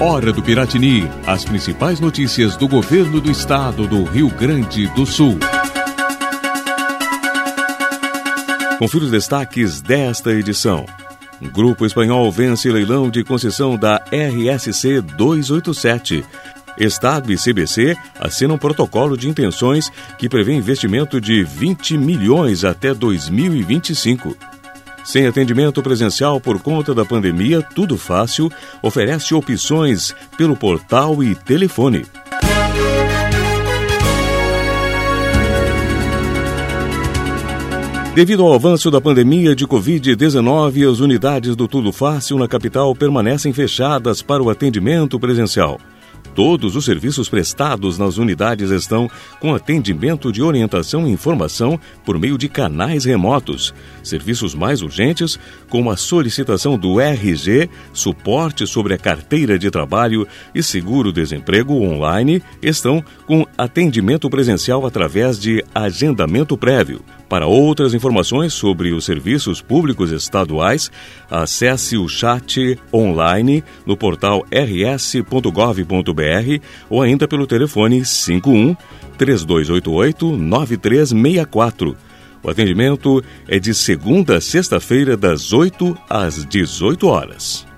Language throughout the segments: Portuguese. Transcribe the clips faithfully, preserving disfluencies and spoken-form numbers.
Hora do Piratini, as principais notícias do governo do estado do Rio Grande do Sul. Confira os destaques desta edição. Um grupo espanhol vence leilão de concessão da R S C duzentos e oitenta e sete. Estado e C B C assinam protocolo de intenções que prevê investimento de vinte milhões até dois mil e vinte e cinco. Sem atendimento presencial por conta da pandemia, Tudo Fácil oferece opções pelo portal e telefone. Devido ao avanço da pandemia de covid dezenove, as unidades do Tudo Fácil na capital permanecem fechadas para o atendimento presencial. Todos os serviços prestados nas unidades estão com atendimento de orientação e informação por meio de canais remotos. Serviços mais urgentes, como a solicitação do R G, suporte sobre a carteira de trabalho e seguro-desemprego online, estão com atendimento presencial através de agendamento prévio. Para outras informações sobre os serviços públicos estaduais, acesse o chat online no portal r s ponto gov ponto b r ou ainda pelo telefone cinco um, três dois oito oito, nove três seis quatro. O atendimento é de segunda a sexta-feira, das oito às dezoito horas.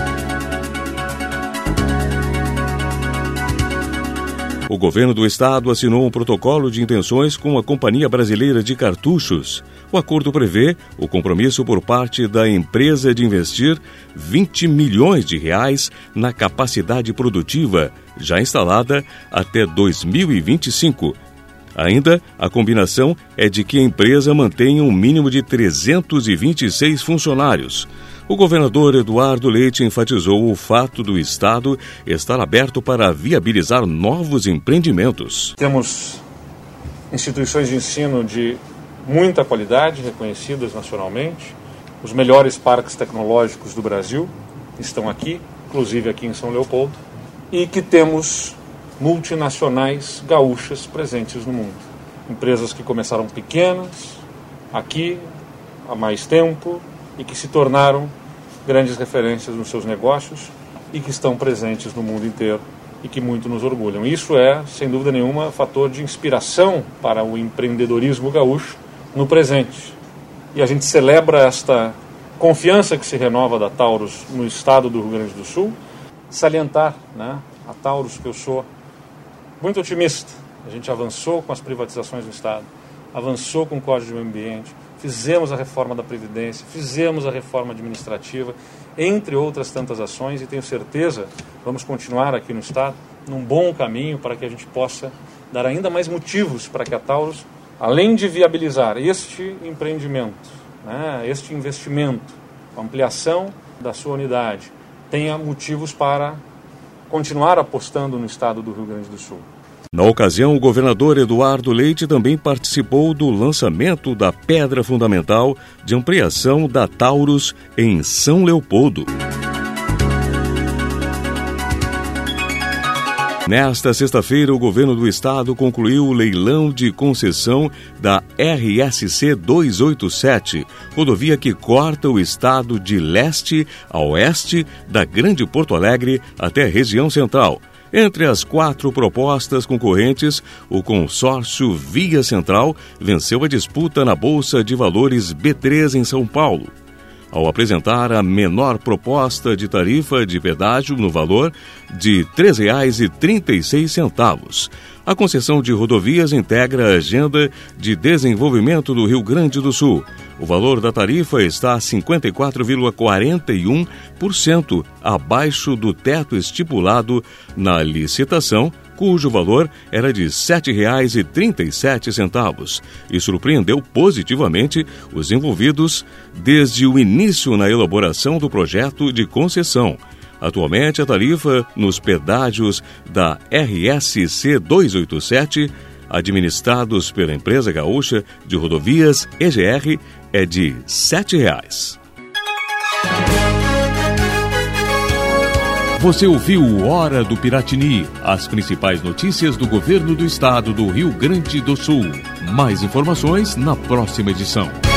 O governo do estado assinou um protocolo de intenções com a Companhia Brasileira de Cartuchos. O acordo prevê o compromisso por parte da empresa de investir vinte milhões de reais na capacidade produtiva já instalada até dois mil e vinte e cinco. Ainda, a combinação é de que a empresa mantenha um mínimo de trezentos e vinte e seis funcionários. O governador Eduardo Leite enfatizou o fato do estado estar aberto para viabilizar novos empreendimentos. Temos instituições de ensino de muita qualidade, reconhecidas nacionalmente. Os melhores parques tecnológicos do Brasil estão aqui, inclusive aqui em São Leopoldo. E que temos multinacionais gaúchas presentes no mundo. Empresas que começaram pequenas, aqui, há mais tempo, e que se tornaram grandes referências nos seus negócios e que estão presentes no mundo inteiro e que muito nos orgulham. Isso é, sem dúvida nenhuma, fator de inspiração para o empreendedorismo gaúcho no presente. E a gente celebra esta confiança que se renova da Taurus no estado do Rio Grande do Sul. Salientar, né, a Taurus, que eu sou muito otimista. A gente avançou com as privatizações do estado, avançou com o Código de Meio Ambiente, fizemos a reforma da Previdência, fizemos a reforma administrativa, entre outras tantas ações, e tenho certeza, vamos continuar aqui no estado, num bom caminho para que a gente possa dar ainda mais motivos para que a Taurus, além de viabilizar este empreendimento, né, este investimento, a ampliação da sua unidade, tenha motivos para continuar apostando no estado do Rio Grande do Sul. Na ocasião, o governador Eduardo Leite também participou do lançamento da pedra fundamental de ampliação da Taurus em São Leopoldo. Nesta sexta-feira, o governo do estado concluiu o leilão de concessão da R S C duzentos e oitenta e sete, rodovia que corta o estado de leste a oeste da Grande Porto Alegre até a região central. Entre as quatro propostas concorrentes, o consórcio Via Central venceu a disputa na Bolsa de Valores B três em São Paulo, ao apresentar a menor proposta de tarifa de pedágio no valor de três reais e trinta e seis centavos. A concessão de rodovias integra a Agenda de Desenvolvimento do Rio Grande do Sul. O valor da tarifa está a cinquenta e quatro vírgula quarenta e um por cento abaixo do teto estipulado na licitação, cujo valor era de sete reais e trinta e sete centavos, e surpreendeu positivamente os envolvidos desde o início na elaboração do projeto de concessão. Atualmente, a tarifa nos pedágios da R S C duzentos e oitenta e sete, administrados pela empresa gaúcha de rodovias E G R, é de sete reais. Você ouviu o Hora do Piratini, as principais notícias do governo do estado do Rio Grande do Sul. Mais informações na próxima edição.